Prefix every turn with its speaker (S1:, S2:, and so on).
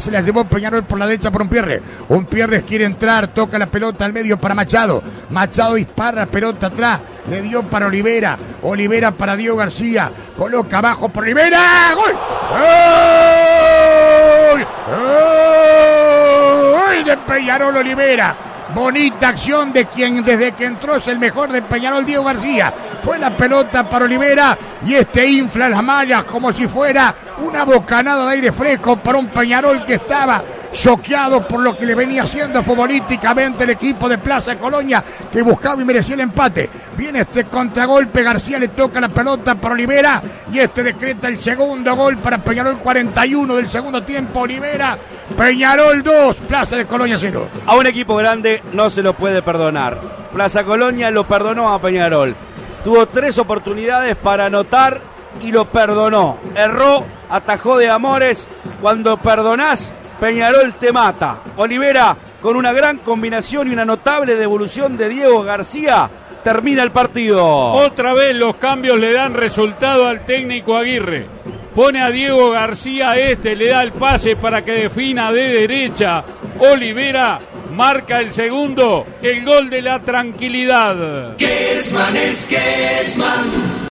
S1: se la llevó Peñarol por la derecha por Umpierres. Umpierres quiere entrar, toca la pelota al medio para Machado. Machado dispara, pelota atrás, le dio para Olivera. Olivera para Diego García, coloca abajo por Olivera. ¡Gol! ¡Gol! ¡Gol de Peñarol Olivera! Bonita acción de quien desde que entró es el mejor de Peñarol, Diego García. Fue la pelota para Olivera y infla las mallas como si fuera una bocanada de aire fresco para un Peñarol que estaba choqueado por lo que le venía haciendo futbolísticamente el equipo de Plaza Colonia, que buscaba y merecía el empate. Viene este contragolpe, García le toca la pelota para Olivera y decreta el segundo gol para Peñarol. 41 del segundo tiempo. Olivera, Peñarol 2, Plaza de Colonia 0.
S2: A un equipo grande no se lo puede perdonar. Plaza Colonia lo perdonó a Peñarol. Tuvo 3 oportunidades para anotar y lo perdonó. Erró, atajó de amores. Cuando perdonás, Peñarol te mata. Olivera, con una gran combinación y una notable devolución de Diego García, termina el partido.
S3: Otra vez los cambios le dan resultado al técnico Aguirre. Pone a Diego García, le da el pase para que defina de derecha. Olivera marca el segundo, el gol de la tranquilidad.
S4: Kessman es Kessman.